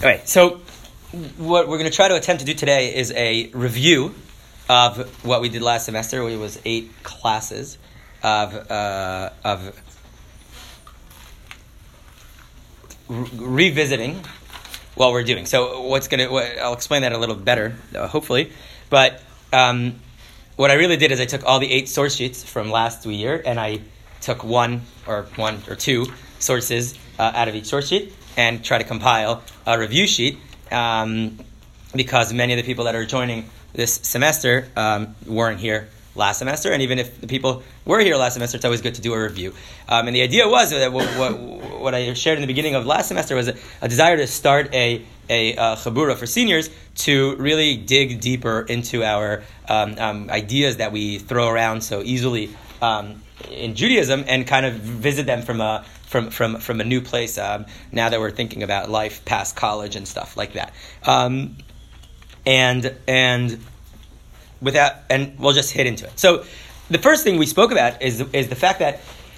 All right, so what we're going to try to attempt to do today is a review of what we did last semester. It was 8 classes of revisiting what we're doing. So I'll explain that a little better, hopefully. But what I really did is I took all the 8 source sheets from last year, and I took one or 2 sources out of each source sheet and try to compile a review sheet because many of the people that are joining this semester weren't here last semester, and even if the people were here last semester, it's always good to do a review. And the idea was that what I shared in the beginning of last semester was a desire to start a chabura for seniors to really dig deeper into our ideas that we throw around so easily in Judaism, and kind of visit them from a new place now that we're thinking about life past college and stuff like that. And we'll just hit into it. So the first thing we spoke about is the fact that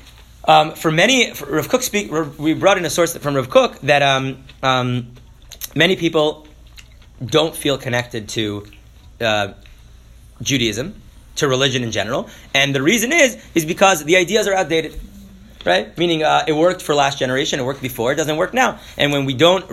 Rav Kook we brought in a source from Rav Kook that many people don't feel connected to Judaism, to religion in general, and the reason is because the ideas are outdated, right? Meaning it worked for last generation, it worked before, it doesn't work now. And when we don't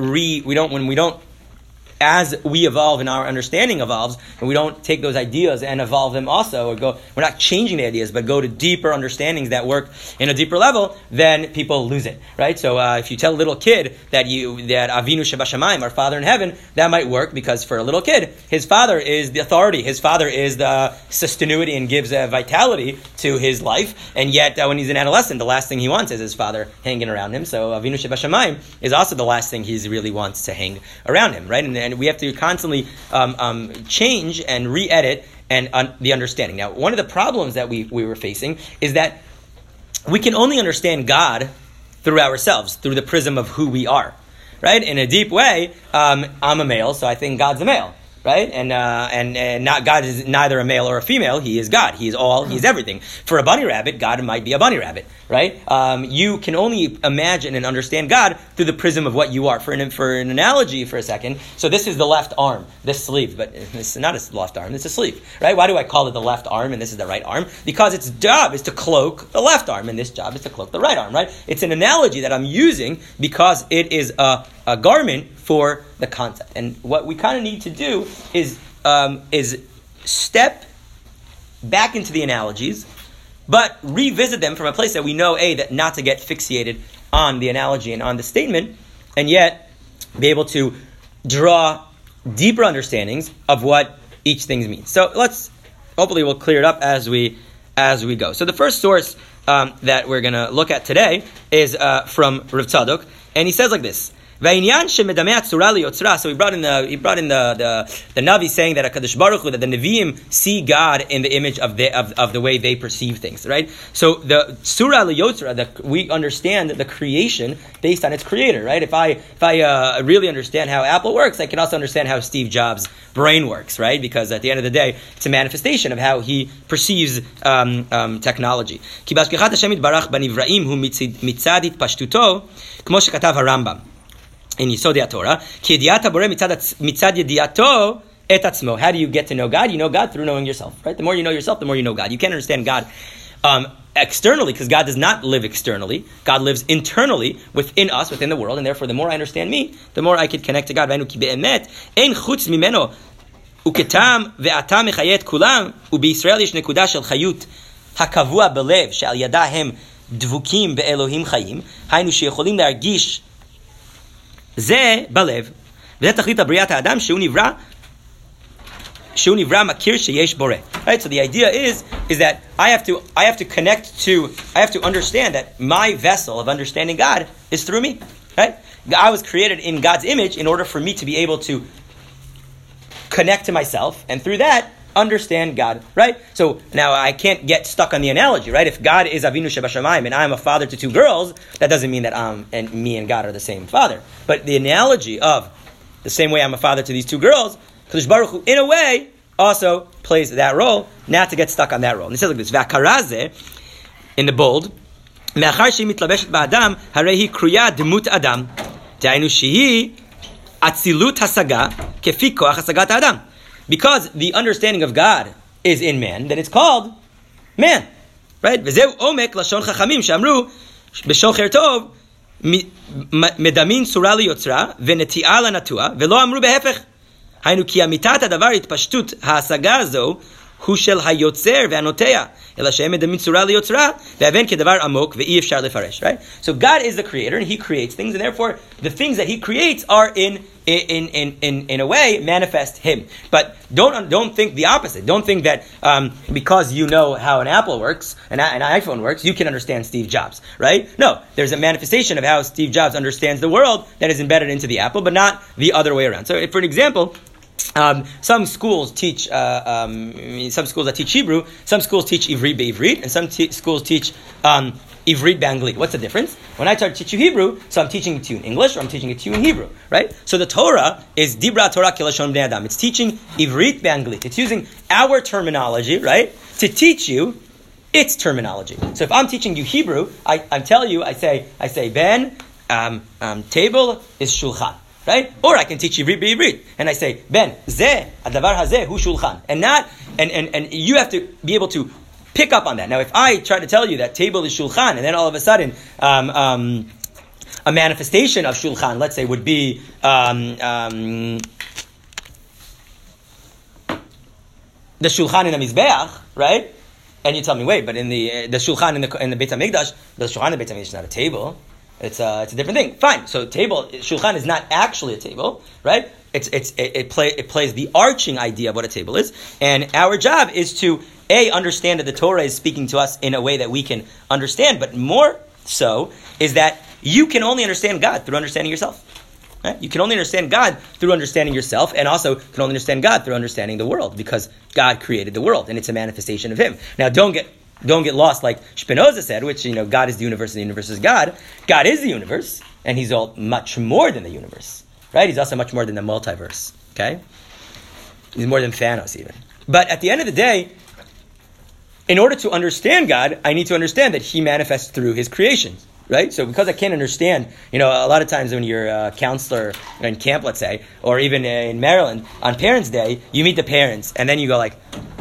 as we evolve and our understanding evolves, and we don't take those ideas and evolve them also, we're not changing the ideas, but go to deeper understandings that work in a deeper level, then people lose it, right? So if you tell a little kid that Avinu Shebashamayim, our Father in heaven, that might work because for a little kid, his father is the authority, his father is the sustainability and gives vitality to his life, and yet when he's an adolescent, the last thing he wants is his father hanging around him. So Avinu Shebashamayim is also the last thing he really wants to hang around him, right? And we have to constantly change and re-edit and the understanding. Now, one of the problems that we were facing is that we can only understand God through ourselves, through the prism of who we are, right? In a deep way, I'm a male, so I think God's a male, right? And not God is neither a male or a female. He is God. He is all. He is everything. For a bunny rabbit, God might be a bunny rabbit, right? You can only imagine and understand God through the prism of what you are. For an analogy, for a second, so this is the left arm, this sleeve, but it's not a left arm. It's a sleeve, right? Why do I call it the left arm and this is the right arm? Because its job is to cloak the left arm, and this job is to cloak the right arm, right? It's an analogy that I'm using because it is a garment for the concept. And what we kind of need to do is step back into the analogies, but revisit them from a place that we know, that not to get fixated on the analogy and on the statement, and yet be able to draw deeper understandings of what each thing means. So hopefully we'll clear it up as we go. So the first source that we're going to look at today is from Rav Tzadok, and he says like this. So he brought in the Navi saying that HaKadosh Baruch Hu, that the Nevi'im see God in the image of the way they perceive things, right? So the Surah L'Yotzra, we understand the creation based on its creator, right? If I really understand how Apple works, I can also understand how Steve Jobs' brain works, right? Because at the end of the day, it's a manifestation of how he perceives technology. Ki b'ashgachat Hashem yitbarach b'nivraim hu mitzad hitpashtuto, kmo shekatav HaRambam in Yisodei HaTorah, ki yediat haboreh mitzad yediato et atzmo. How do you get to know God? You know God through knowing yourself, right? The more you know yourself, the more you know God. You can't understand God externally, because God does not live externally. God lives internally within us, within the world, and therefore the more I understand me, the more I could connect to God. V'enu ki be'emet ein chutz mimeno uketam ve'ata mechayet kulam u'biyisrael yesh nekuda shel chayut hakavua belev she'al yada hem dvukim be'elohim chayim haynu she'echolim להרגיש זה בלב, וזה תכלית הבריאת האדם שהוא נברא מכיר שיש בורא. Right? So the idea is that I have to understand that my vessel of understanding God is through me. Right? I was created in God's image in order for me to be able to connect to myself, and through that understand God, right? So now I can't get stuck on the analogy, right? If God is Avinu Shebashamayim and I'm a father to 2 girls, that doesn't mean that me and God are the same father. But the analogy of the same way I'm a father to these 2 girls, Kadosh Baruch Hu, in a way, also plays that role, not to get stuck on that role. And it says like this, V'akarazeh, in the bold, Me'achar she'hi mitlabeshet ba'adam, harei hi kruya demut adam, da'inu shehi Atzilut hasaga kefi koach hasagat adam. Because the understanding of God is in man, then it's called man. Right? V'zeu omek lashon chachamim shamru b'shocher tov medamin surah liyotzra v'neti'ah lanatua v'lo amru behefech. Hainu ki amitat hadavar itpashtut ha'asaga hazo hu shel hayotzer ve'anotea ela she'em medamin surah liyotzra ve'aven kedavar amok ve'i efshar lefaresh. Right? So God is the creator and He creates things, and therefore the things that He creates are in a way manifest Him. But don't think the opposite. Don't think that because you know how an Apple works, an iPhone works, you can understand Steve Jobs, right? No, there's a manifestation of how Steve Jobs understands the world that is embedded into the Apple, but not the other way around. So, for an example, some schools teach, some schools that teach Hebrew, some schools teach Ivrit be'Ivrit, and some schools teach Ivrit be'Anglit. What's the difference? When I try to teach you Hebrew, so I'm teaching it to you in English or I'm teaching it to you in Hebrew, right? So the Torah is Dibra Torah Kilashon Bnei Adam. It's teaching Ivrit be'Anglit. It's using our terminology, right, to teach you its terminology. So if I'm teaching you Hebrew, I tell you, I say Ben, table is shulchan. Right? Or I can teach Ivrit be'Ivrit. And I say, Ben, zeh, adavar hazeh, hu shulchan. And you have to be able to pick up on that. Now, if I try to tell you that table is shulchan, and then all of a sudden, a manifestation of shulchan, let's say, would be, the shulchan in the mizbeach, right? And you tell me, wait, but in the shulchan in the Beit HaMikdash, the shulchan in the Beit HaMikdash is not a table. It's a different thing. Fine. So shulchan is not actually a table, right? It plays the arching idea of what a table is, and our job is to understand that the Torah is speaking to us in a way that we can understand, but more so is that you can only understand God through understanding yourself. Right? You can only understand God through understanding yourself, and also can only understand God through understanding the world, because God created the world, and it's a manifestation of Him. Now, don't get lost like Spinoza said, which, God is the universe and the universe is God. God is the universe, and He's all much more than the universe, right? He's also much more than the multiverse, okay? He's more than Thanos even. But at the end of the day, in order to understand God, I need to understand that He manifests through His creations, right? So because I can't understand, a lot of times when you're a counselor in camp, let's say, or even in Maryland, on Parents' Day, you meet the parents, and then you go like,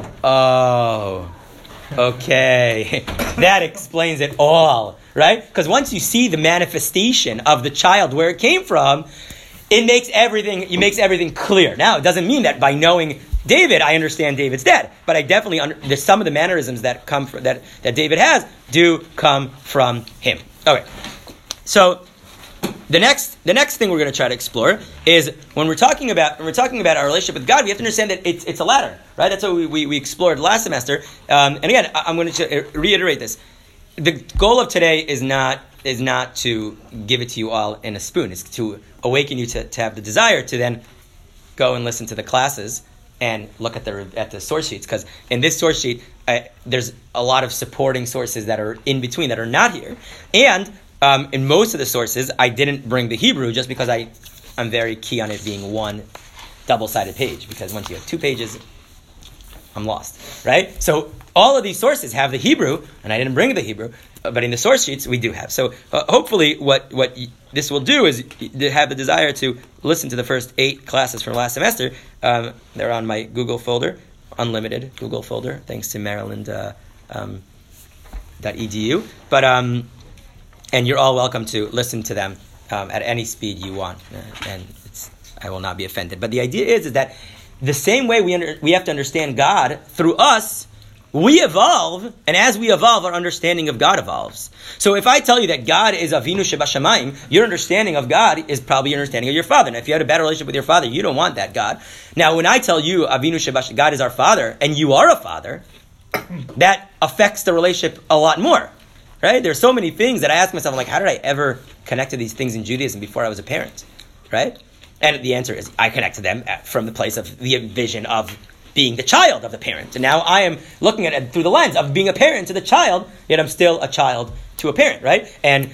oh, okay, that explains it all, right? Because once you see the manifestation of the child where it came from, it makes everything clear. Now, it doesn't mean that by knowing David, I understand David's dad, but I definitely there's some of the mannerisms that come from, that David has do come from him. Okay, so the next thing we're going to try to explore is when we're talking about our relationship with God, we have to understand that it's a ladder, right? That's what we explored last semester. And again, I'm going to reiterate this: the goal of today is not to give it to you all in a spoon. It's to awaken you to have the desire to then go and listen to the classes and look at the source sheets, because in this source sheet there's a lot of supporting sources that are in between that are not here, and in most of the sources I didn't bring the Hebrew just because I'm very key on it being one double-sided page, because once you have two pages, I'm lost, right? So all of these sources have the Hebrew, and I didn't bring the Hebrew, but in the source sheets we do have. So hopefully what this will do is have the desire to listen to the first 8 classes from last semester. They're on my Google folder, unlimited Google folder, thanks to Maryland .edu. But and you're all welcome to listen to them at any speed you want, and I will not be offended. But the idea is that the same way we have to understand God through us, we evolve, and as we evolve, our understanding of God evolves. So if I tell you that God is Avinu Shebashamayim, your understanding of God is probably your understanding of your father. Now, if you had a bad relationship with your father, you don't want that God. Now, when I tell you Avinu Shebashamayim, God is our father, and you are a father, that affects the relationship a lot more, right? There's so many things that I ask myself, like, how did I ever connect to these things in Judaism before I was a parent, right? And the answer is, I connect to them from the place of the vision of being the child of the parent. And now I am looking at it through the lens of being a parent to the child, yet I'm still a child to a parent, right? And,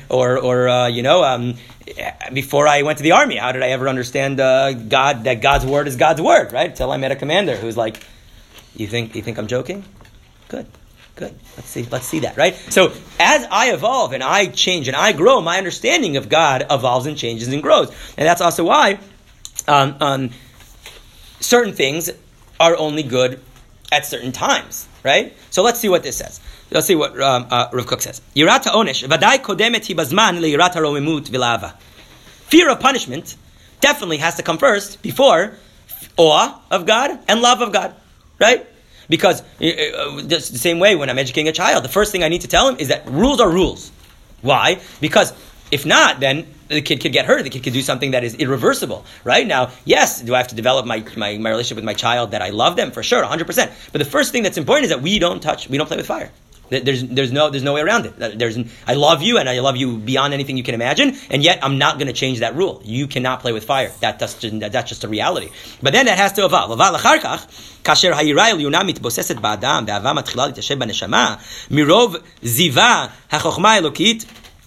before I went to the army, how did I ever understand God, that God's word is God's word, right? Until I met a commander who's like, you think I'm joking? Good. Let's see that, right? So as I evolve and I change and I grow, my understanding of God evolves and changes and grows. And that's also why certain things are only good at certain times, right? So let's see what this says. Let's see what Rav Kook says. Yirat ha'onesh v'dai kodemet hi bazman leyirat haromimut v'la'ava. Fear of punishment definitely has to come first before awe of God and love of God, right? Because just the same way when I'm educating a child, the first thing I need to tell him is that rules are rules. Why? Because if not, then the kid could get hurt. The kid could do something that is irreversible. Right now, yes, do I have to develop my relationship with my child that I love them? For sure, 100%. But the first thing that's important is that we don't play with fire. There's no way around it. I love you, and I love you beyond anything you can imagine, and yet I'm not going to change that rule. You cannot play with fire. That's just a reality. But then that has to evolve. כאשר היראה העליונה מתבוססת באדם, והאהבה מתחילה להתיישב בנשמה, מרוב זיווה החוכמה האלוקית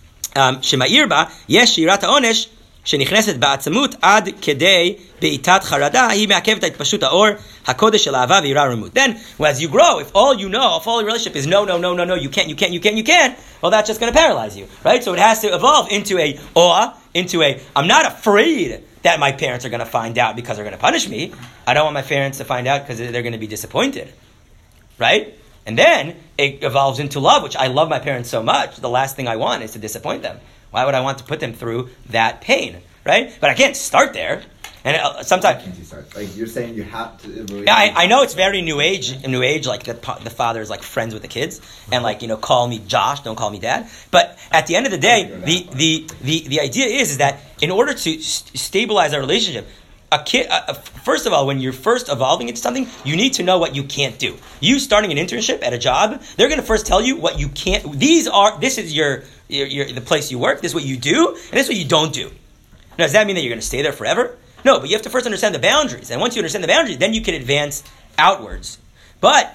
שמאיר בה, יש יראת העונש שנכנסת בעצמות עד כדי בעיטת חרדה, היא מעכבת את התפשטות האור הקודש של אהבה ויראה רמות. Then, as you grow, if all you know, if all your relationship is no, you can't, well, that's just going to paralyze you, right? So it has to evolve into a awe, into a, I'm not afraid that my parents are going to find out because they're going to punish me. I don't want my parents to find out because they're going to be disappointed, right? And then it evolves into love, which I love my parents so much. The last thing I want is to disappoint them. Why would I want to put them through that pain, right? But I can't start there. And sometimes, why can't you start? Like you're saying, you have to. Yeah, I know it's very new age. Like the father is like friends with the kids, and like call me Josh, don't call me Dad. But at the end of the day, the idea is that in order to stabilize our relationship, a kid, first of all, when you're first evolving into something, you need to know what you can't do. You starting an internship at a job, they're going to first tell you what you can't. This is your the place you work. This is what you do, and this is what you don't do. Now, does that mean that you're going to stay there forever? No, but you have to first understand the boundaries. And once you understand the boundaries, then you can advance outwards. But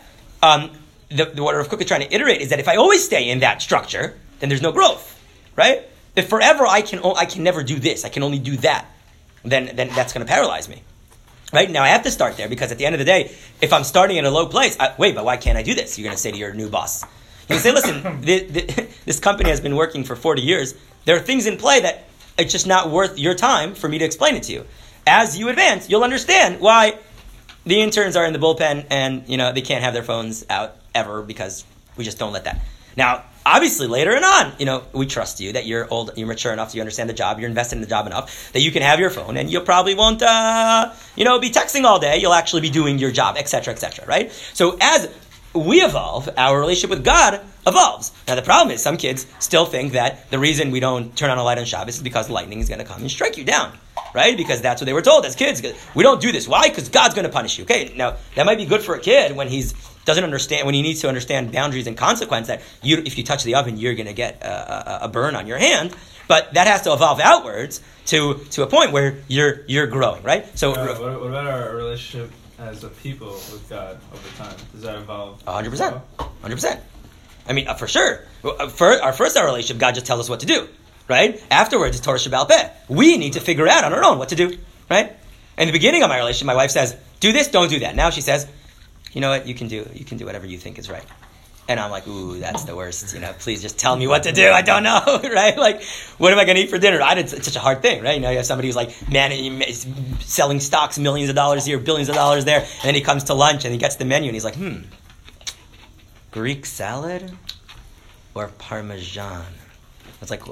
what Rav Kook is trying to iterate is that if I always stay in that structure, then there's no growth, right? If forever I can never do this, I can only do that, then that's going to paralyze me, right? Now I have to start there because at the end of the day, if I'm starting in a low place, but why can't I do this? You're going to say to your new boss. You can say, listen, this company has been working for 40 years. There are things in play that it's just not worth your time for me to explain it to you. As you advance, you'll understand why the interns are in the bullpen and they can't have their phones out ever because we just don't let that. Now, obviously, later on, we trust you that you're old, you're mature enough, so you understand the job, you're invested in the job enough that you can have your phone, and you probably won't, be texting all day. You'll actually be doing your job, etc., right? So as we evolve, our relationship with God evolves. Now the problem is some kids still think that the reason we don't turn on a light on Shabbos is because lightning is going to come and strike you down, right? Because that's what they were told as kids. We don't do this. Why? Because God's going to punish you. Okay, now that might be good for a kid when he needs to understand boundaries and consequence. That if you touch the oven, you're going to get a burn on your hand. But that has to evolve outwards to a point where you're growing, right? So what about our relationship as a people with God over time? Does that evolve? 100%. 100%. I mean, for sure. Our relationship, God just tells us what to do, right? Afterwards, it's Torah Shebaal Peh. We need to figure out on our own what to do, right? In the beginning of my relationship, my wife says, do this, don't do that. Now she says, you know what, you can do whatever you think is right. And I'm like, ooh, that's the worst. Please just tell me what to do. I don't know, right? Like, what am I going to eat for dinner? It's such a hard thing, right? You have somebody who's like, selling stocks, millions of dollars here, billions of dollars there, and then he comes to lunch and he gets the menu and he's like, Greek salad or Parmesan? It's like,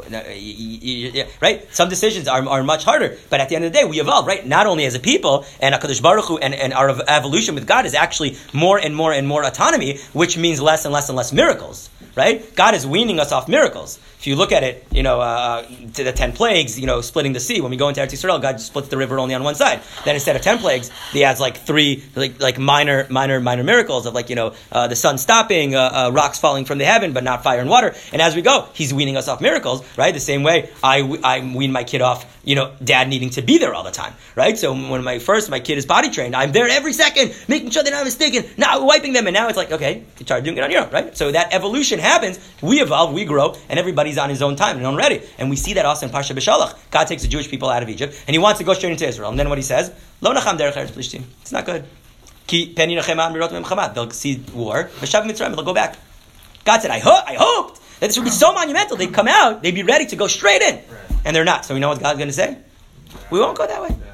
right? Some decisions are much harder, but at the end of the day, we evolve, right? Not only as a people, and HaKadosh Baruch Hu, and our evolution with God is actually more and more and more autonomy, which means less and less and less miracles, right? God is weaning us off miracles. If you look at it, to the 10 plagues, splitting the sea. When we go into Eretz Yisrael, God just splits the river only on one side. Then instead of 10 plagues, He adds like 3 minor miracles of the sun stopping, rocks falling from the heaven, but not fire and water. And as we go, He's weaning us off miracles, right? The same way I wean my kid off, dad needing to be there all the time, right? So when my kid is potty trained, I'm there every second, making sure they're not mistaken, not wiping them, and now it's like, okay, you try doing it on your own, right? So that evolution happens, we evolve, we grow, and everybody's on his own time and ready. And we see that also in Parsha B'Shalach. God takes the Jewish people out of Egypt, and He wants to go straight into Israel. And then what He says, Lo nacham derech eretz Plishtim. It's not good. Ki pen yinachem am mirot memchamad. They'll see war. V'shav Mitzrayim. They'll go back. God said, I hoped that this would be so monumental. They'd come out, they'd be ready to go straight in. And they're not. So we know what God's going to say? We won't go that way.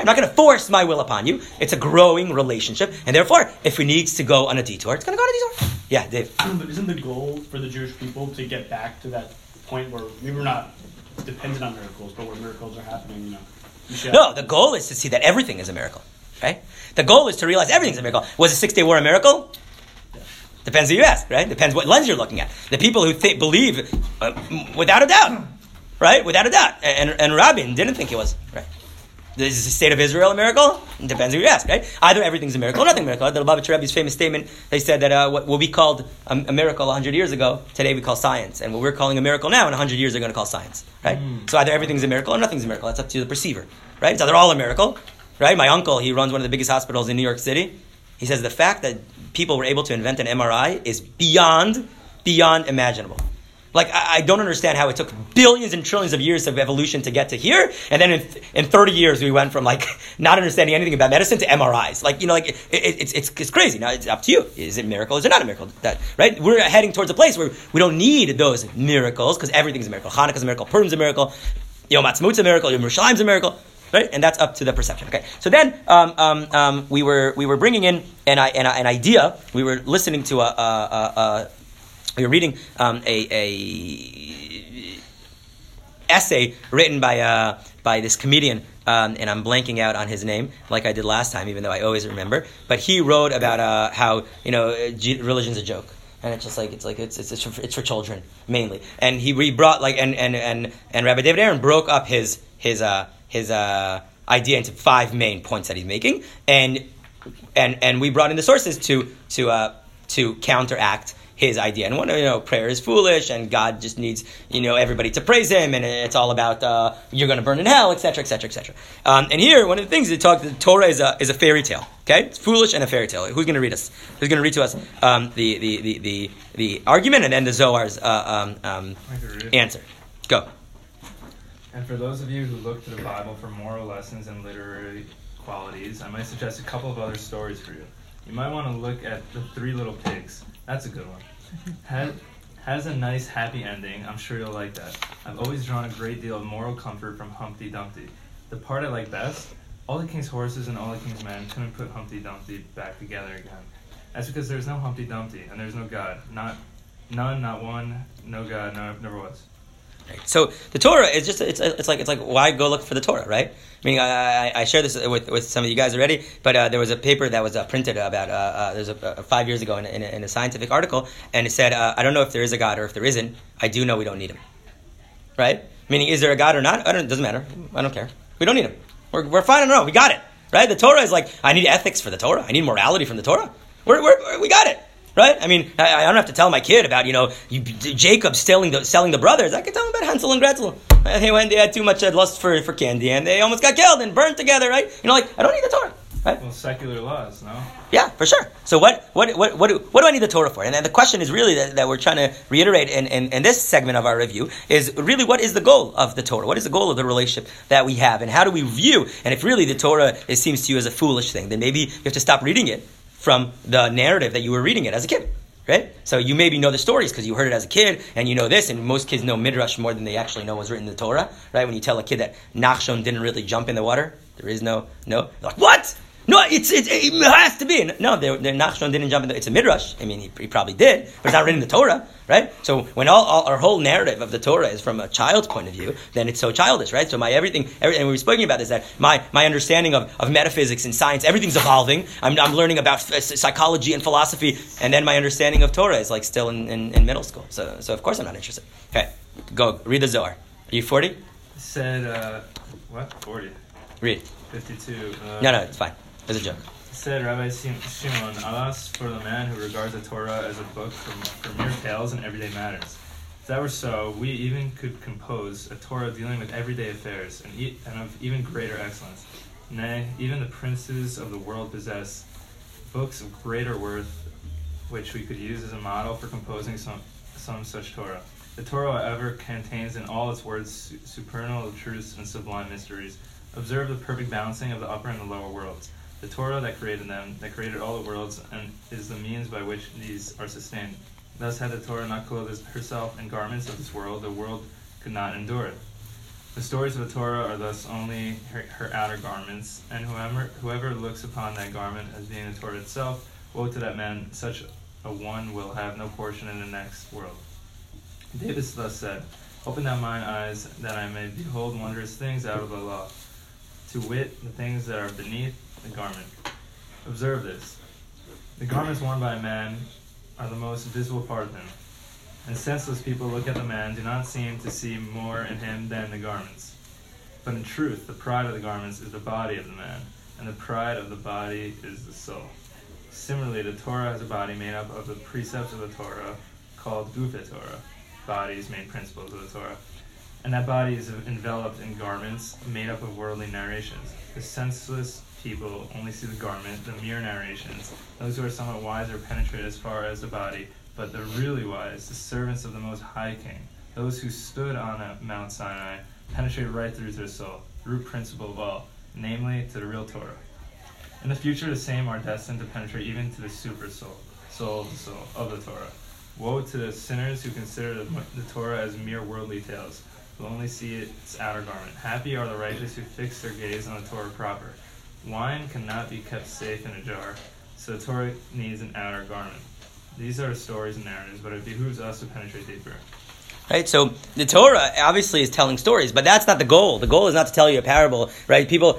I'm not going to force my will upon you. It's a growing relationship, and therefore, if it needs to go on a detour, it's going to go on a detour. Yeah, Dave. But isn't the goal for the Jewish people to get back to that point where we were not dependent on miracles, but where miracles are happening? No, the goal is to see that everything is a miracle. Right? The goal is to realize everything's a miracle. Was the 6-day war a miracle? Depends who you ask, right? Depends what lens you're looking at. The people who believe, without a doubt, right? Without a doubt. And Rabin didn't think it was, right? Is the state of Israel a miracle? It depends who you ask, right? Either everything's a miracle or nothing a miracle. The Lubavitcher Rebbe's famous statement, they said that what we called a miracle 100 years ago, today we call science. And what we're calling a miracle now, in 100 years they're going to call science, right? So either everything's a miracle or nothing's a miracle. That's up to the perceiver, right? It's either all a miracle, right? My uncle, he runs one of the biggest hospitals in New York City. He says the fact that people were able to invent an MRI is beyond imaginable. Like, I don't understand how it took billions and trillions of years of evolution to get to here, and then in 30 years we went from, like, not understanding anything about medicine to MRIs. Like, it's crazy. Now, it's up to you. Is it a miracle? Is it not a miracle? Right? We're heading towards a place where we don't need those miracles, because everything's a miracle. Hanukkah's a miracle. Purim's a miracle. Yom Ha'atzmaut's a miracle. Yom Yerushalayim's a miracle. Right? And that's up to the perception. Okay. So then we were bringing in an idea. We were listening to we were reading a essay written by this comedian, and I'm blanking out on his name, like I did last time, even though I always remember. But he wrote about how religion's a joke. And it's just it's for children mainly. And he brought and Rabbi David Aaron broke up his idea into 5 main points that he's making, and we brought in the sources to counteract his idea. And one, prayer is foolish, and God just needs everybody to praise Him, and it's all about you're going to burn in hell, etc., etc., etc. And here, one of the things the Torah is a fairy tale. Okay, it's foolish and a fairy tale. Who's going to read us? Who's going to read to us the argument and then the Zohar's answer? Go. And for those of you who look to the Bible for moral lessons and literary qualities, I might suggest a couple of other stories for you. You might want to look at The 3 Little Pigs. That's a good one. Has a nice, happy ending. I'm sure you'll like that. I've always drawn a great deal of moral comfort from Humpty Dumpty. The part I like best, all the king's horses and all the king's men couldn't put Humpty Dumpty back together again. That's because there's no Humpty Dumpty, and there's no God. Not one, no God, never was. Right. So the Torah is just it's like why go look for the Torah, right? I mean, I shared this with some of you guys already, but there was a paper that was printed about 5 years ago in a scientific article, and it said I don't know if there is a God or if there isn't. I do know we don't need him, right? Meaning, is there a God or not? It doesn't matter. I don't care. We don't need him. We're fine on our own. We got it, right? The Torah is like I need ethics for the Torah. I need morality from the Torah. We got it. Right? I mean, I don't have to tell my kid about, Jacob selling the brothers. I can tell him about Hansel and Gretel. They had too much lust for candy, and they almost got killed and burned together, right? I don't need the Torah. Right? Well, secular laws, no? Yeah, for sure. So what do I need the Torah for? And then the question is really that we're trying to reiterate in this segment of our review is really what is the goal of the Torah? What is the goal of the relationship that we have? And how do we view? And if really the Torah seems to you as a foolish thing, then maybe you have to stop reading it from the narrative that you were reading it as a kid, right? So you maybe know the stories because you heard it as a kid, and you know this, and most kids know Midrash more than they actually know what's written in the Torah, right? When you tell a kid that Nachshon didn't really jump in the water, there is no, they're like, what? No, it has to be. No, Nachshon didn't jump in it's a Midrash. I mean, he probably did, but it's not written in the Torah, right? So when all our whole narrative of the Torah is from a child's point of view, then it's so childish, right? So everything we were speaking about is that my understanding of metaphysics and science, everything's evolving. I'm learning about psychology and philosophy, and then my understanding of Torah is like still in middle school. So of course I'm not interested. Okay, go read the Zohar. Are you 40? It said, what? 40. Read. 52. No, it's fine. It's a joke. Said Rabbi Shimon, alas for the man who regards the Torah as a book for mere tales and everyday matters. If that were so, we even could compose a Torah dealing with everyday affairs and of even greater excellence. Nay, even the princes of the world possess books of greater worth, which we could use as a model for composing some such Torah. The Torah, however, contains in all its words supernal truths and sublime mysteries. Observe the perfect balancing of the upper and the lower worlds. The Torah that created them, that created all the worlds, and is the means by which these are sustained. Thus, had the Torah not clothed herself in garments of this world, the world could not endure it. The stories of the Torah are thus only her outer garments, and whoever looks upon that garment as being the Torah itself, woe to that man, such a one will have no portion in the next world. David thus said, Open thou mine eyes, that I may behold wondrous things out of the law, to wit, the things that are beneath the garment. Observe this. The garments worn by a man are the most visible part of him, and senseless people look at the man, do not seem to see more in him than the garments. But in truth, the pride of the garments is the body of the man, and the pride of the body is the soul. Similarly, the Torah has a body made up of the precepts of the Torah, called Gufei Torah, bodies, main principles of the Torah. And that body is enveloped in garments made up of worldly narrations. The senseless people only see the garment, the mere narrations. Those who are somewhat wiser penetrate as far as the body, but the really wise, the servants of the Most High King, those who stood on Mount Sinai, penetrate right through to the soul, the root principle of all, namely to the real Torah. In the future, the same are destined to penetrate even to the super soul of the Torah. Woe to the sinners who consider the Torah as mere worldly tales, who only see its outer garment. Happy are the righteous who fix their gaze on the Torah proper. Wine cannot be kept safe in a jar, so the Torah needs an outer garment. These are stories and narratives, but it behooves us to penetrate deeper. Right, so the Torah obviously is telling stories, but that's not the goal. The goal is not to tell you a parable, right? People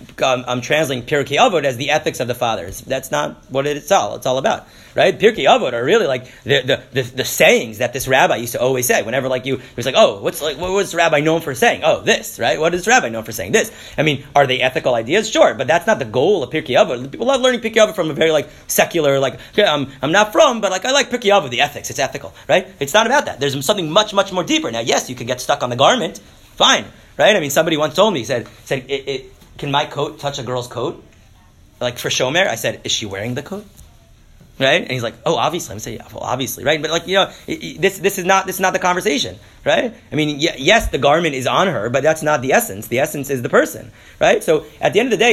I'm translating Pirkei Avot as the ethics of the fathers. That's not what it's all about, right? Pirkei Avot are really like the sayings that this rabbi used to always say. Whenever it was like, oh, what's the rabbi known for saying? Oh, this, right? What is the rabbi known for saying? This. I mean, are they ethical ideas? Sure, but that's not the goal of Pirkei Avot. People love learning Pirkei Avot from a very secular, okay, I'm not from, but I like Pirkei Avot, the ethics. It's ethical, right? It's not about that. There's something much more deeper. Now, yes, you can get stuck on the garment. Fine, right? I mean, somebody once told me, said, can my coat touch a girl's coat? For Shomer, I said, is she wearing the coat? Right? And he's like, oh, obviously. I'm saying, yeah, well, obviously, right? But this is not the conversation, right? I mean, yes, the garment is on her, but that's not the essence. The essence is the person, right? So at the end of the day,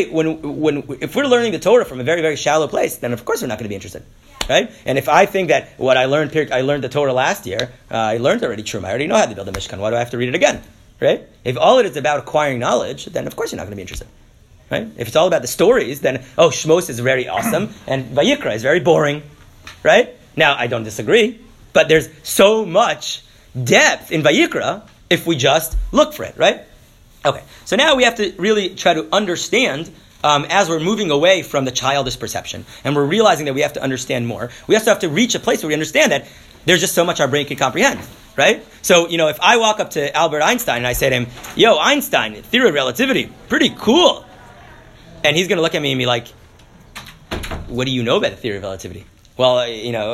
if we're learning the Torah from a very, very shallow place, then of course we're not going to be interested. Right? And if I think that what I learned the Torah last year, I learned already Truma, I already know how to build a Mishkan, why do I have to read it again? Right? If all it is about acquiring knowledge, then of course you're not going to be interested. Right? If it's all about the stories, then, Shmos is very awesome, and Vayikra is very boring. Right? Now, I don't disagree, but there's so much depth in Vayikra if we just look for it, right? Okay, so now we have to really try to understand as we're moving away from the childish perception, and we're realizing that we have to understand more, we also have to reach a place where we understand that there's just so much our brain can comprehend, right? So, if I walk up to Albert Einstein and I say to him, yo, Einstein, theory of relativity, pretty cool. And he's going to look at me and be like, what do you know about the theory of relativity? Well,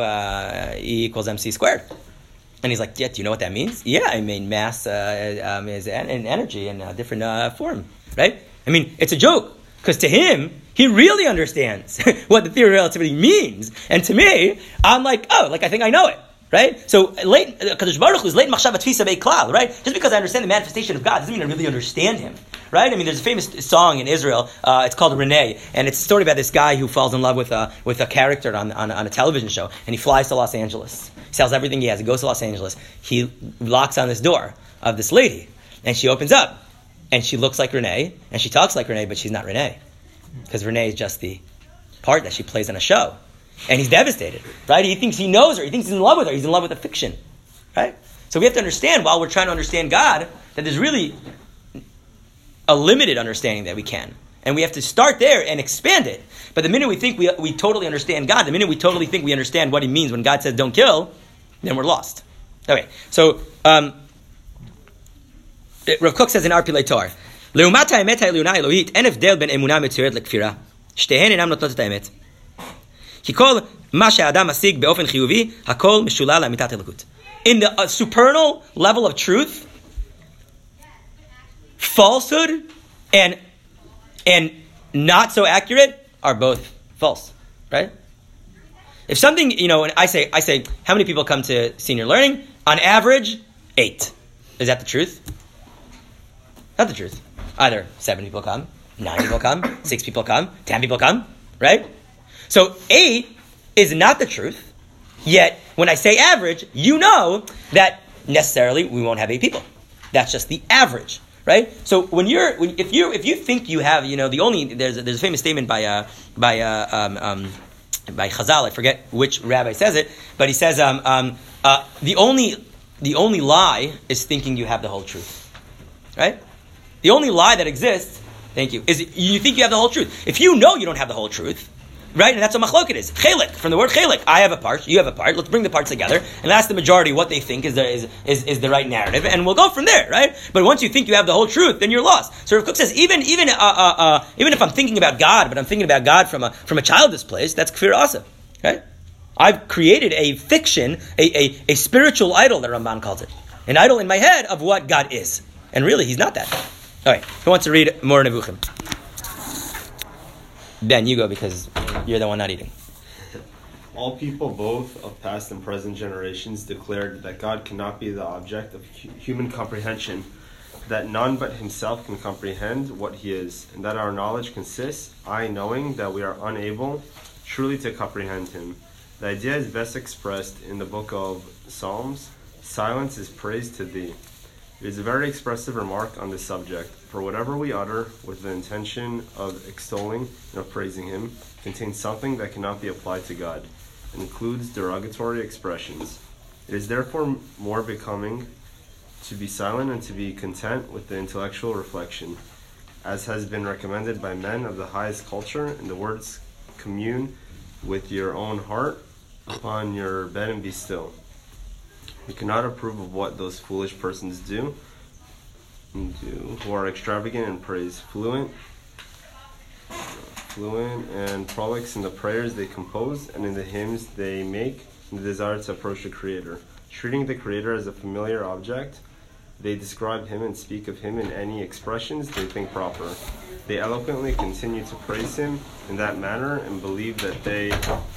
E equals mc squared. And he's like, yeah, do you know what that means? Yeah, I mean, mass is an energy in a different form, right? I mean, it's a joke. Because to him, he really understands what the theory of relativity means. And to me, I'm like, I think I know it. Right? So, Kadosh Baruch Hu is late machshav tfisa be'klal, right? Just because I understand the manifestation of God doesn't mean I really understand Him. Right? I mean, there's a famous song in Israel, it's called Renee, and it's a story about this guy who falls in love with a character on a television show, and he flies to Los Angeles. He sells everything he has, he goes to Los Angeles. He knocks on this door of this lady, and she opens up, and she looks like Renee, and she talks like Renee, but she's not Renee. Because Renee is just the part that she plays on a show. And he's devastated, right? He thinks he knows her. He thinks he's in love with her. He's in love with a fiction, right? So we have to understand, while we're trying to understand God, that there's really a limited understanding that we can. And we have to start there and expand it. But the minute we think we totally understand God, the minute we totally think we understand what He means when God says don't kill, then we're lost. Okay, so Rav Kook says in Ar Pilei Torah, Leumat ha'emet ha'eluna Elohit, en hevdel ben emunah metzuret lekfira. Shtehen einam notnot et ha'emet. In the supernal level of truth, falsehood and not so accurate are both false, right? If something, and I say, how many people come to senior learning? On average, 8. Is that the truth? Not the truth. Either 7 people come, 9 people come, 6 people come, 10 people come, right? So 8 is not the truth, yet when I say average, you know that necessarily we won't have 8 people. That's just the average, right? So if you think you have, there's a famous statement by Chazal, I forget which rabbi says it, but he says the only lie is thinking you have the whole truth, right? The only lie that exists, thank you, is you think you have the whole truth. If you know you don't have the whole truth, right, and that's what machloket is. Chelik, from the word chelik. I have a part, you have a part. Let's bring the parts together and ask the majority what they think is the right narrative, and we'll go from there, right? But once you think you have the whole truth, then you're lost. So Rav Kook says, even if I'm thinking about God, but I'm thinking about God from a childish place, that's kfir asa, right? I've created a fiction, a spiritual idol, that Ramban calls it, an idol in my head of what God is, and really, He's not that. All right, who wants to read more Nevuchim? Ben, you go because you're the one not eating. All people, both of past and present generations, declared that God cannot be the object of human comprehension, that none but Himself can comprehend what He is, and that our knowledge consists, knowing that we are unable truly to comprehend Him. The idea is best expressed in the book of Psalms. Silence is praise to Thee. It is a very expressive remark on this subject, for whatever we utter with the intention of extolling and of praising Him contains something that cannot be applied to God, and includes derogatory expressions. It is therefore more becoming to be silent and to be content with the intellectual reflection, as has been recommended by men of the highest culture, in the words, commune with your own heart upon your bed and be still. We cannot approve of what those foolish persons do, who are extravagant in praise, fluent and prolix in the prayers they compose and in the hymns they make, in the desire to approach the Creator. Treating the Creator as a familiar object, they describe Him and speak of Him in any expressions they think proper. They eloquently continue to praise Him in that manner and believe that they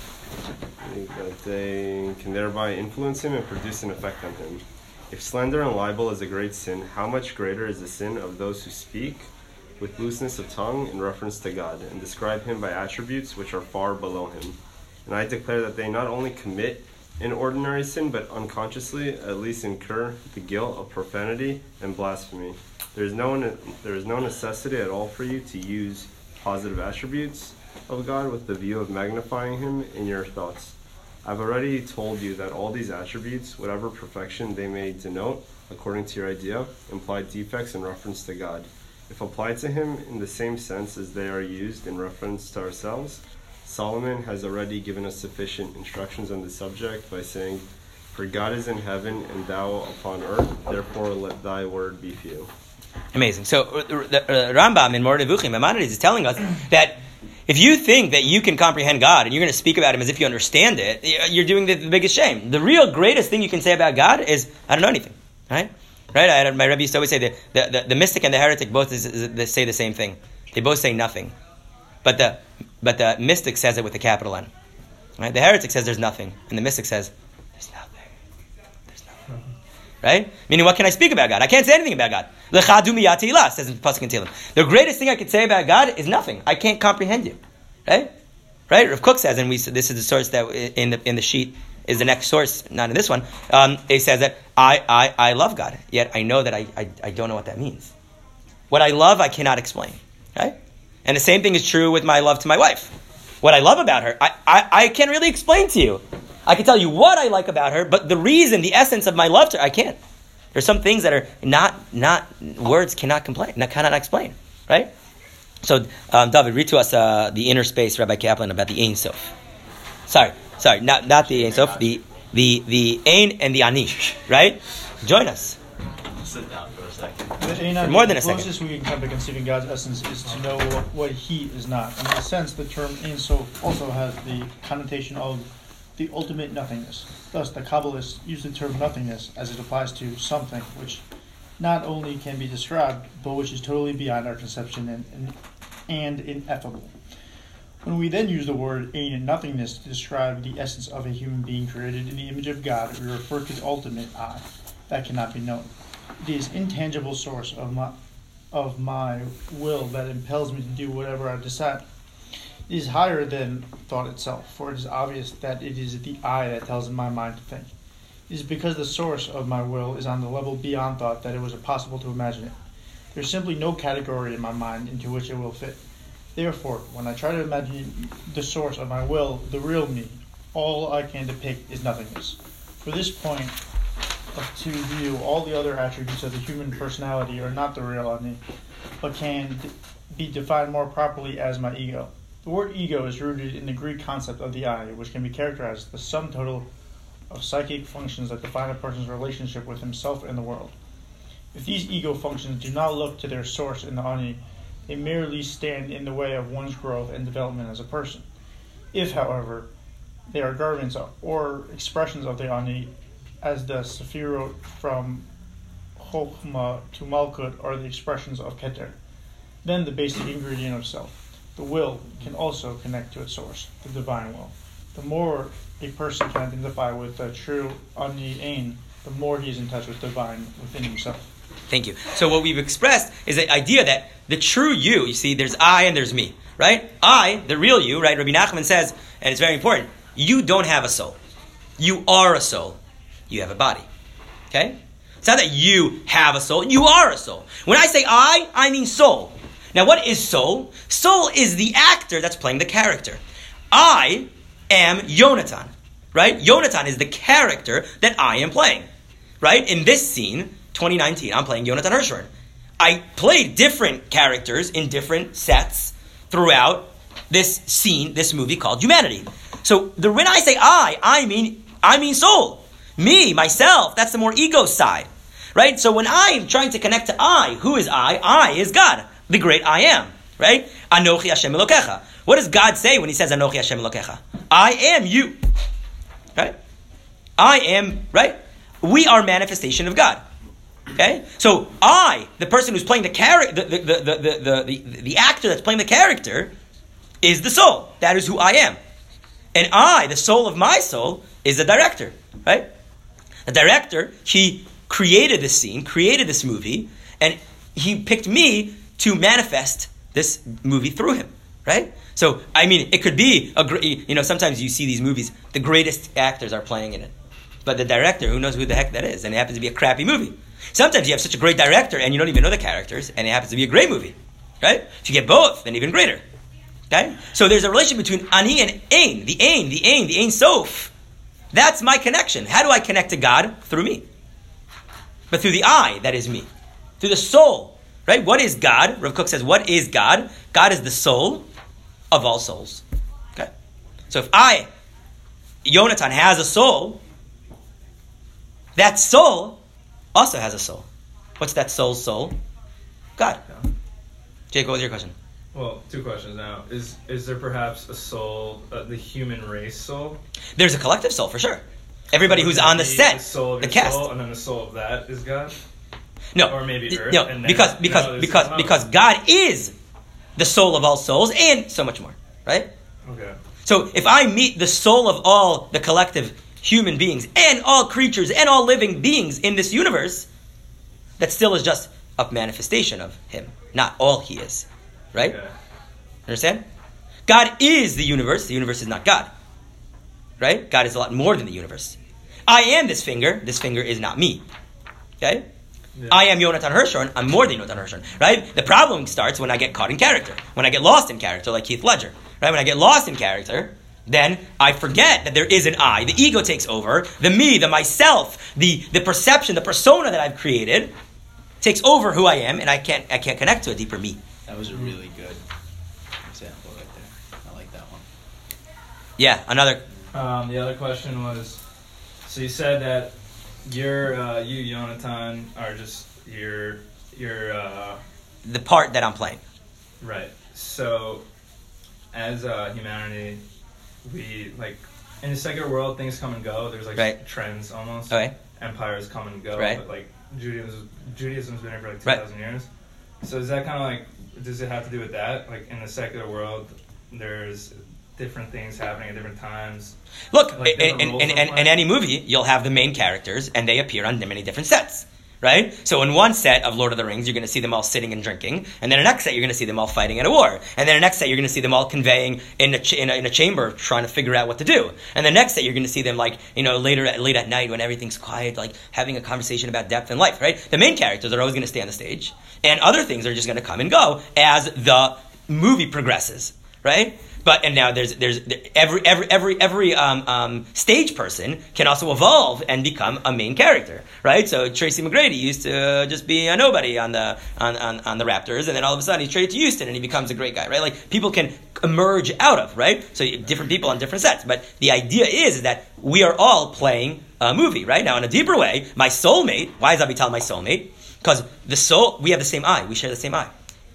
can thereby influence Him and produce an effect on Him. If slander and libel is a great sin, how much greater is the sin of those who speak with looseness of tongue in reference to God, and describe Him by attributes which are far below Him. And I declare that they not only commit an ordinary sin, but unconsciously at least incur the guilt of profanity and blasphemy. There is no necessity at all for you to use positive attributes of God with the view of magnifying Him in your thoughts. I've already told you that all these attributes, whatever perfection they may denote, according to your idea, imply defects in reference to God. If applied to Him in the same sense as they are used in reference to ourselves, Solomon has already given us sufficient instructions on the subject by saying, "For God is in heaven and thou upon earth, therefore let thy word be few." Amazing. So the Rambam in Moreh Nevuchim, Maimonides, is telling us that if you think that you can comprehend God and you're going to speak about Him as if you understand it, you're doing the biggest shame. The real greatest thing you can say about God is, I don't know anything, right? Right? My Rebbe used to always say the mystic and the heretic both they say the same thing. They both say nothing. But the mystic says it with a capital N. Right? The heretic says there's nothing. And the mystic says, there's nothing. There's nothing. Right? Meaning, what can I speak about God? I can't say anything about God. L'chadu miyat tehillah, says in Pasuk in Tehillim. The greatest thing I could say about God is nothing. I can't comprehend you. Right? Right? Rav Kook says, and this is the source that in the sheet is the next source, not in this one. It says that I love God, yet I know that I don't know what that means. What I love, I cannot explain. Right? And the same thing is true with my love to my wife. What I love about her, I can't really explain to you. I can tell you what I like about her, but the reason, the essence of my love to her, I can't. There's some things that are not words cannot explain. Right? So, David, read to us the inner space, Rabbi Kaplan, about the Ein Sof. Sorry, not the Ein Sof, the Ein and the Ani, right? Join us. Sit down for a second. For more than a second. The closest we can come to conceiving God's essence is to know what He is not. In a sense, the term Ein Sof also has the connotation of the ultimate nothingness. Thus, the Kabbalists use the term nothingness as it applies to something which not only can be described, but which is totally beyond our conception and ineffable. When we then use the word Ein and nothingness to describe the essence of a human being created in the image of God, we refer to the ultimate I, that cannot be known. It is intangible source of my will that impels me to do whatever I decide. It is higher than thought itself, for it is obvious that it is the I that tells my mind to think. It is because the source of my will is on the level beyond thought that it was impossible to imagine it. There's simply no category in my mind into which it will fit. Therefore, when I try to imagine the source of my will, the real me, all I can depict is nothingness. For this point to view, all the other attributes of the human personality are not the real Ani, but can be defined more properly as my ego. The word ego is rooted in the Greek concept of the I, which can be characterized as the sum total of psychic functions that define a person's relationship with himself and the world. If these ego functions do not look to their source in the Ani, they merely stand in the way of one's growth and development as a person. If, however, they are garments or expressions of the Ani, as the Sephirot from Chokhmah to Malkut are the expressions of Keter, then the basic ingredient of self, the will, can also connect to its source, the divine will. The more a person can identify with the true Ani Ein, the more he is in touch with the divine within himself. Thank you. So what we've expressed is the idea that the true you see, there's I and there's me, right? I, the real you, right? Rabbi Nachman says, and it's very important, you don't have a soul. You are a soul. You have a body. Okay? It's not that you have a soul. You are a soul. When I say I mean soul. Now what is soul? Soul is the actor that's playing the character. I am Yonatan, right? Yonatan is the character that I am playing, right? In this scene, 2019, I'm playing Yonatan Hirshhorn. I play different characters in different sets throughout this scene, this movie called Humanity. So when I say I mean soul. Me, myself, that's the more ego side, right? So when I'm trying to connect to I, who is I? I is God, the great I am, right? Anochi Hashem Elokecha. What does God say when he says Anochi Hashem Elokecha? I am you, right? I am, right? We are manifestation of God. Okay, so I, the person who's playing the character, the actor that's playing the character, is the soul. That is who I am, and I, the soul of my soul, is the director. Right, the director, he created this scene, created this movie, and he picked me to manifest this movie through him. Right, so I mean, it could be a great. Sometimes you see these movies, the greatest actors are playing in it, but the director, who knows who the heck that is, and it happens to be a crappy movie. Sometimes you have such a great director and you don't even know the characters, and it happens to be a great movie, right? If you get both, then even greater. Okay? So there's a relation between Ani and Ein, the Ein Sof. That's my connection. How do I connect to God? Through me. But through the I, that is me. Through the soul, right? What is God? Rav Kook says, what is God? God is the soul of all souls. Okay? So if Yonatan, has a soul, that soul also has a soul. What's that soul's soul? God. Yeah. Jake, what was your question? Well, two questions now. Is there perhaps a soul, the human race soul? There's a collective soul, for sure. Everybody who's on the set, the soul of the your cast. soul, and then the soul of that is God? No. Or maybe Earth? No, and then, because God is the soul of all souls and so much more, right? Okay. So if I meet the soul of all the collective human beings and all creatures and all living beings in this universe, that still is just a manifestation of him, not all he is. Right? Okay. Understand? God is the universe is not God. Right? God is a lot more than the universe. I am this finger is not me. Okay? Yeah. I am Yonatan Hirshhorn, I'm more than Yonatan Hirshhorn. Right? The problem starts when I get caught in character, when I get lost in character, like Heath Ledger. Right? When I get lost in character, then I forget that there is an I. The ego takes over. The me, the myself, the perception, the persona that I've created takes over who I am, and I can't connect to a deeper me. That was a really good example right there. I like that one. Yeah, another. The other question was, so you said that you, Yonatan, are just your the part that I'm playing. right. So, as humanity, we in the secular world, things come and go. There's Right. trends almost. Okay. Empires come and go. Right. But Judaism's been here for 2,000 years. So is that kind of does it have to do with that? Like in the secular world, there's different things happening at different times. Look, Like in any movie, you'll have the main characters, and they appear on many different sets, right? So in one set of Lord of the Rings, you're going to see them all sitting and drinking, and then the next set you're going to see them all fighting at a war, and then the next set you're going to see them all conveying in a chamber trying to figure out what to do, and the next set you're going to see them late at night when everything's quiet, like having a conversation about depth in life, right? The main characters are always going to stay on the stage, and other things are just going to come and go as the movie progresses, right? And now there's every stage person can also evolve and become a main character, right? So Tracy McGrady used to just be a nobody on the Raptors, and then all of a sudden he's traded to Houston and he becomes a great guy, right? Like people can emerge out of, right? So different people on different sets, but the idea is that we are all playing a movie, right? Now in a deeper way, my soulmate. Why is Avital my soulmate? Because we have the same eye. We share the same eye.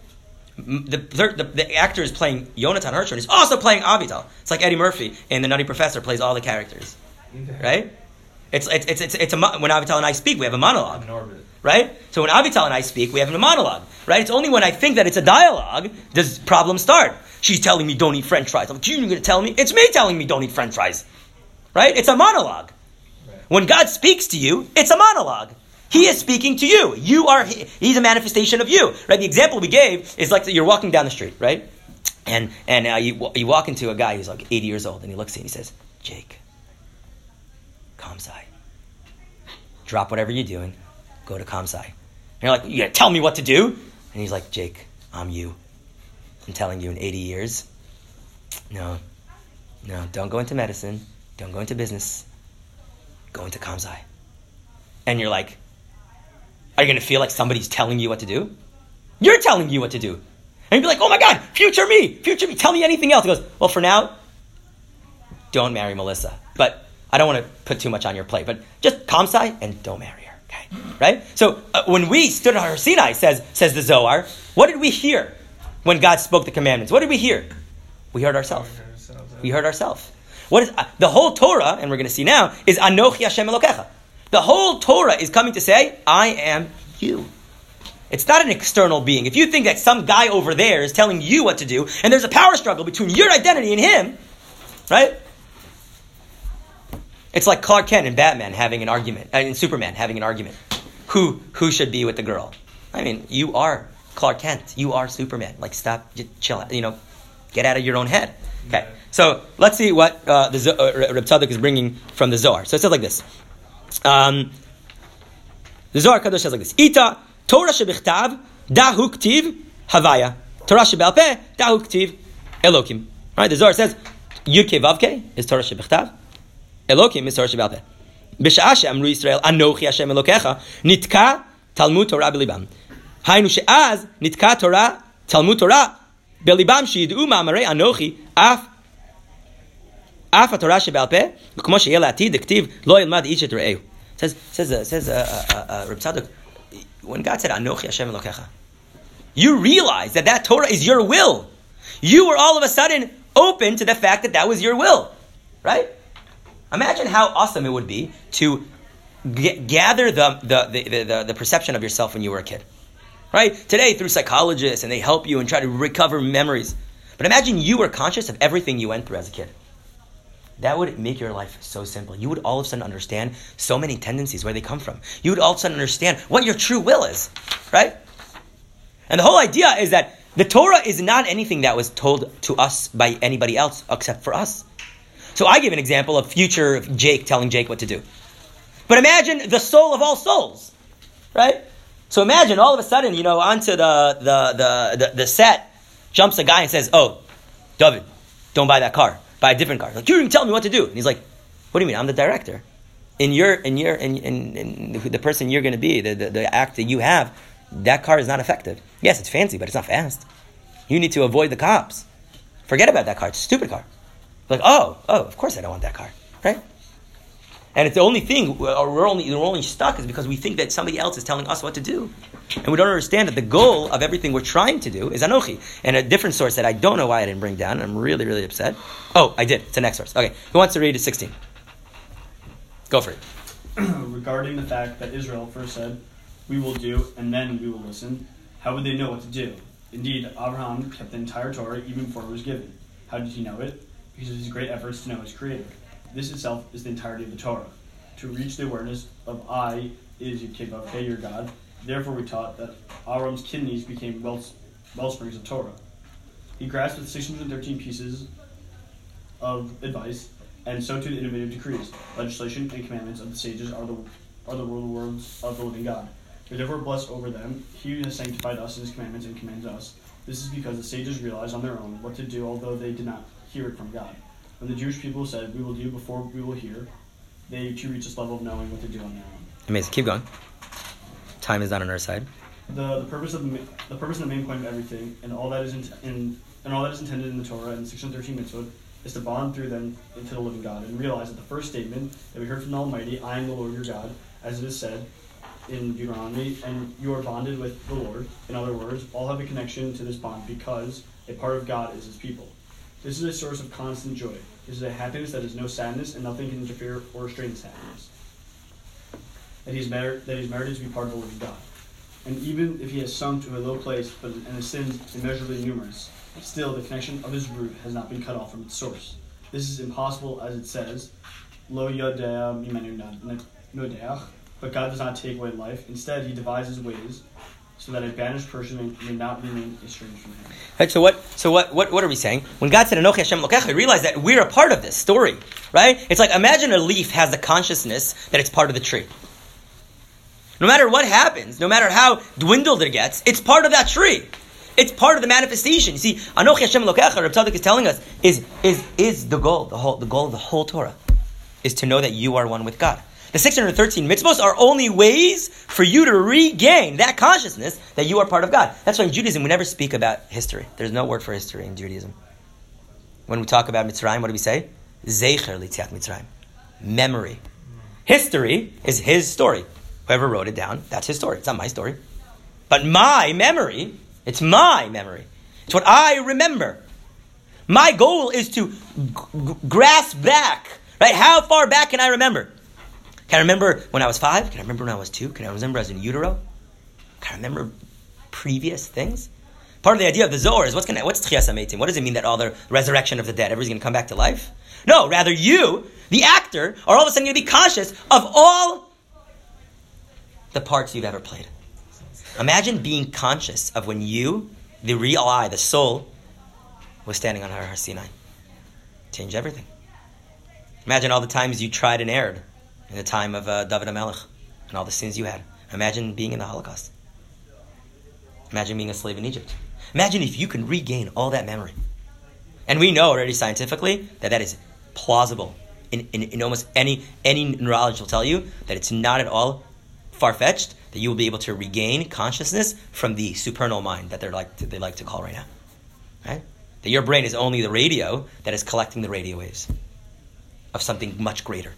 The actor is playing Yonatan Hirschhorn is also playing Avital. It's like Eddie Murphy in The Nutty Professor plays all the characters, right? It's when Avital and I speak, we have a monologue, right? So when Avital and I speak, we have a monologue, right? It's only when I think that it's a dialogue does problems start. She's telling me don't eat French fries. I'm like, you're going to tell me? It's me telling me don't eat French fries, right? It's a monologue. Right. When God speaks to you, it's a monologue. He is speaking to you. He's a manifestation of you, right? The example we gave is like you're walking down the street, right? And you walk into a guy who's like 80 years old, and he looks at you and he says, Jake, Kamsai. Drop whatever you're doing, go to Kamsai. And you're like, you gotta tell me what to do? And he's like, Jake, I'm you. I'm telling you in 80 years, no, don't go into medicine, don't go into business, go into Kamsai. And you're like, are you going to feel like somebody's telling you what to do? You're telling you what to do. And you'd be like, oh my God, future me, tell me anything else. He goes, well, for now, don't marry Melissa. But I don't want to put too much on your plate. But just Kamsai and don't marry her, okay? Right? So when we stood on Har Sinai, says the Zohar, what did we hear when God spoke the commandments? What did we hear? We heard ourselves. We heard ourselves. What is the whole Torah, and we're going to see now, is Anochi Hashem Elokecha. The whole Torah is coming to say, I am you. It's not an external being. If you think that some guy over there is telling you what to do, and there's a power struggle between your identity and him, right? It's like Clark Kent and Batman having an argument, and Superman having an argument. Who should be with the girl? I mean, you are Clark Kent. You are Superman. Like, stop, just chill out, get out of your own head. Okay, so let's see what Reb Tzadok is bringing from the Zohar. So it says like this. The Zohar Kadosh says like this: Ita Torah shebichtav dahu ktiv havaya. Torah shebal peh dahu ktiv Elokim. Right? The Zohar says Yud Kei Vav Kei is Torah shebichtav. Elokim is Torah shebal peh. B'sha'ah she'amru Yisrael Anochi Hashem Elokecha nitka Talmud Torah belibam. Hainu she'az nitka Torah Talmud Torah belibam sheyid'u ma'amarei Anochi af Torah shebal peh k'mo sheyeh la'atid diktiv lo yilmad ish et re'ehu. Says Reb Tzadok, when God said Anochi Hashem Elokecha, you realize that Torah is your will. You were all of a sudden open to the fact that was your will, right? Imagine how awesome it would be to gather the perception of yourself when you were a kid, right? Today through psychologists, and they help you and try to recover memories. But imagine you were conscious of everything you went through as a kid. That would make your life so simple. You would all of a sudden understand so many tendencies, where they come from. You would all of a sudden understand what your true will is, right? And the whole idea is that the Torah is not anything that was told to us by anybody else except for us. So I give an example of future Jake telling Jake what to do. But imagine the soul of all souls, right? So imagine all of a sudden, onto the set jumps a guy and says, "Oh, David, don't buy that car. Buy a different car." Like, you didn't tell me what to do. And he's like, "What do you mean? I'm the director. In the person you're going to be, the act that you have, that car is not effective. Yes, it's fancy, but it's not fast. You need to avoid the cops. Forget about that car. It's a stupid car." Like, oh, of course I don't want that car, right? And it's the only thing, we're only stuck is because we think that somebody else is telling us what to do. And we don't understand that the goal of everything we're trying to do is Anochi. And a different source that I don't know why I didn't bring down, and I'm really, really upset. Oh, I did. It's the next source. Okay, who wants to read 16? Go for it. Regarding the fact that Israel first said, "We will do, and then we will listen," how would they know what to do? Indeed, Abraham kept the entire Torah even before it was given. How did he know it? Because of his great efforts to know his Creator. This itself is the entirety of the Torah. to reach the awareness of I is Yud-Kei-Vav-Kei, your God. Therefore we taught that Avram's kidneys became wellsprings of Torah. He grasped the 613 pieces of advice, and so too the innovative decrees, legislation, and commandments of the sages are the words of the living God. We are therefore blessed over them. He who has sanctified us in his commandments and commands us. This is because the sages realized on their own what to do, although they did not hear it from God. When the Jewish people said, "We will do before we will hear," they too reached this level of knowing what to do on their own. Amazing. Keep going. Time is not on our side. The purpose and the main point of everything, and all that is intended in the Torah and the 613 mitzvot, is to bond through them into the living God and realize that the first statement that we heard from the Almighty, "I am the Lord your God," as it is said in Deuteronomy, and you are bonded with the Lord. In other words, all have a connection to this bond because a part of God is his people. This is a source of constant joy. This is a happiness that is no sadness, and nothing can interfere or restrain this happiness. That he's merited to be part of the living God. And even if he has sunk to a low place, and his sins immeasurably numerous, still the connection of his root has not been cut off from its source. This is impossible, as it says, Lo yodea mimenu nodeach, but God does not take away life. Instead, he divides his ways so that a banished person may not remain estranged from him. Right, so what are we saying? When God said, Anochi Hashem Elokecha, we realize that we're a part of this story, right? It's like, imagine a leaf has the consciousness that it's part of the tree. No matter what happens, no matter how dwindled it gets, it's part of that tree. It's part of the manifestation. You see, Anochi Hashem Elokecha, Reb Tzadok is telling us, is the goal. The goal of the whole Torah is to know that you are one with God. The 613 mitzvos are only ways for you to regain that consciousness that you are part of God. That's why in Judaism we never speak about history. There's no word for history in Judaism. When we talk about Mitzrayim, what do we say? Zecher l'tziat Mitzrayim. Memory. History is his story. Whoever wrote it down, that's his story. It's not my story. But my memory, it's my memory. It's what I remember. My goal is to grasp back. Right? How far back can I remember? Can I remember when I was 5? Can I remember when I was 2? Can I remember as in utero? Can I remember previous things? Part of the idea of the Zohar is what's Tchias HaMeitim? What does it mean that all the resurrection of the dead, everybody's going to come back to life? No, rather you, the actor, are all of a sudden going to be conscious of all the parts you've ever played. Imagine being conscious of when you, the real I, the soul, was standing on Har Sinai. Change everything. Imagine all the times you tried and erred in the time of David HaMelech and all the sins you had. Imagine being in the Holocaust. Imagine being a slave in Egypt. Imagine if you can regain all that memory. And we know already scientifically that is plausible. In almost any neurologist will tell you that it's not at all far-fetched that you will be able to regain consciousness from the supernal mind that they like to call right now. Right? That your brain is only the radio that is collecting the radio waves of something much greater.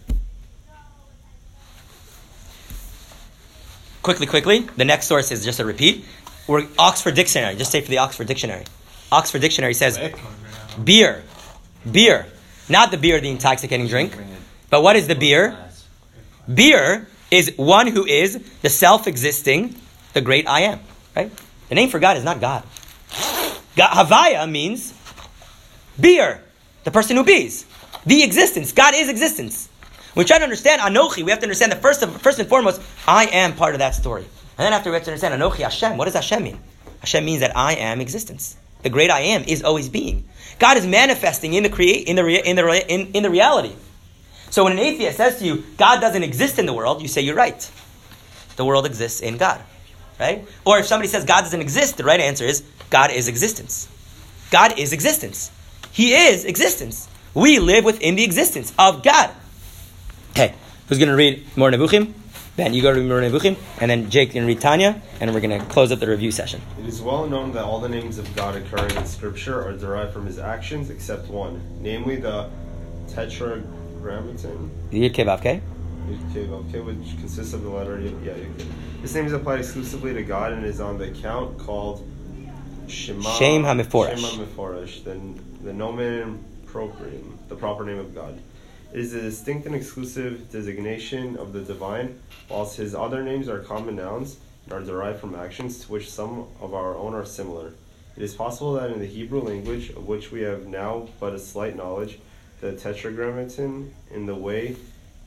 Quickly. The next source is just a repeat. Oxford Dictionary. Just say for the Oxford Dictionary. Oxford Dictionary says beer. Not the beer, the intoxicating drink. But what is the beer? Beer is one who is the self-existing, the great I am. Right? The name for God is not God. Havaya means beer. The person who bees. The existence. God is existence. When we try to understand Anochi, we have to understand that first and foremost, I am part of that story. And then after we have to understand Anochi Hashem. What does Hashem mean? Hashem means that I am existence. The great I am is always being. God is manifesting in the reality. So when an atheist says to you, God doesn't exist in the world, you say you're right. The world exists in God. Right? Or if somebody says God doesn't exist, the right answer is God is existence. God is existence. He is existence. We live within the existence of God. Okay, who's going to read more Nevuchim? Ben, you go to read more Nevuchim, and then Jake can read Tanya, and then we're going to close up the review session. It is well known that all the names of God occurring in Scripture are derived from his actions, except one, namely the Tetragrammaton. Yud-Kei Vav-Kei? Yud-Kei Vav-Kei, which consists of the letter Yud-Kei. This name is applied exclusively to God and is on the account called Shem HaMeforesh, the nomen proprium, the proper name of God. It is a distinct and exclusive designation of the divine, whilst his other names are common nouns and are derived from actions to which some of our own are similar. It is possible that in the Hebrew language, of which we have now but a slight knowledge, the Tetragrammaton, in the way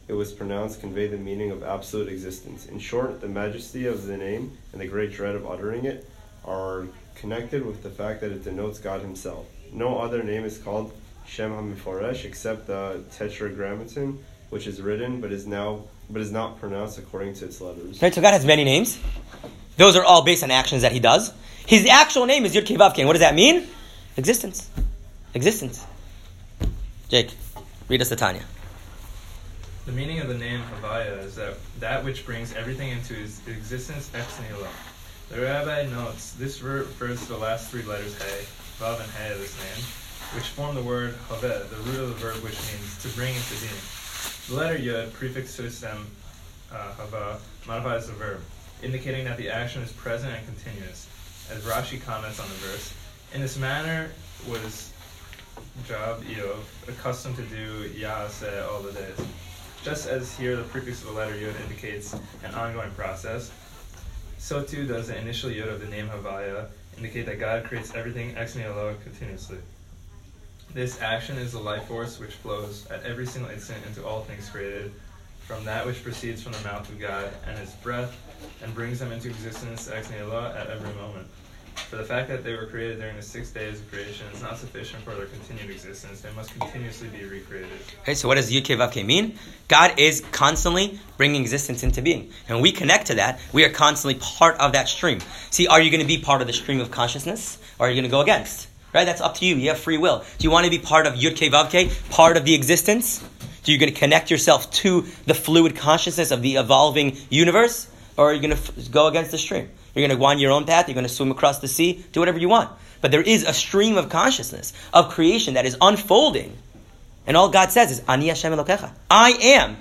it was pronounced convey the meaning of absolute existence. In short, the majesty of the name and the great dread of uttering it are connected with the fact that it denotes God himself. No other name is called Shem HaMeforesh except the Tetragrammaton, which is written but is not pronounced according to its letters. Right, so God has many names. Those are all based on actions that he does. His actual name is Yud Kei Vav Kei. What does that mean? Existence. Existence. Jake, read us the Tanya. The meaning of the name Havaya is that which brings everything into existence ex nihilo. The rabbi notes this refers to the last three letters He, Vav and He of this name, which form the word Haveh, the root of the verb which means to bring into being. The letter Yud, prefix to stem Hava, modifies the verb, indicating that the action is present and continuous. As Rashi comments on the verse, in this manner was Job Eov accustomed to do Ya'aseh all the days. Just as here the prefix of the letter Yud indicates an ongoing process, so too does the initial Yud of the name Havaya indicate that God creates everything ex nihilo continuously. This action is the life force which flows at every single instant into all things created, from that which proceeds from the mouth of God and his breath, and brings them into existence ex nihilo at every moment. For the fact that they were created during the 6 days of creation is not sufficient for their continued existence. They must continuously be recreated. Okay, so what does Yud Kei Vav Kei mean? God is constantly bringing existence into being. And when we connect to that, we are constantly part of that stream. See, are you going to be part of the stream of consciousness? Or are you going to go against? Right? That's up to you. You have free will. Do you want to be part of Yud Kei Vav Kei, part of the existence? Do you going to connect yourself to the fluid consciousness of the evolving universe? Or are you going to go against the stream? You're going to go on your own path. You're going to swim across the sea. Do whatever you want. But there is a stream of consciousness, of creation that is unfolding. And all God says is, Ani Hashem Elokecha. I am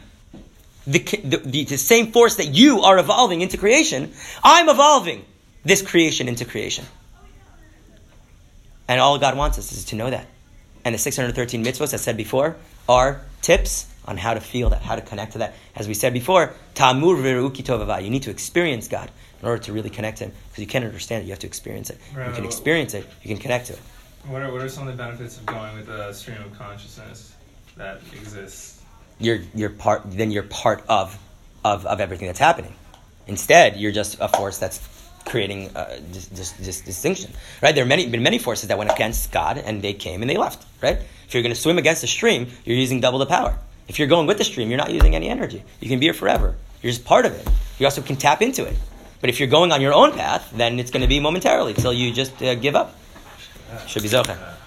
the same force that you are evolving into creation. I'm evolving this creation into creation. And all God wants us is to know that. And the 613 mitzvahs, as said before, are tips on how to feel that, how to connect to that. As we said before, Ta'amur v're'u ki tov havah. You need to experience God in order to really connect to Him. Because you can't understand it, you have to experience it. Right. You can experience it, you can connect to it. What are some of the benefits of going with a stream of consciousness that exists? You're part of everything that's happening. Instead, you're just a force that's creating this distinction, right? There have been many forces that went against God, and they came and they left, right? If you're going to swim against the stream, you're using double the power. If you're going with the stream, you're not using any energy. You can be here forever. You're just part of it. You also can tap into it. But if you're going on your own path, then it's going to be momentarily till you just give up. Should be zocheh.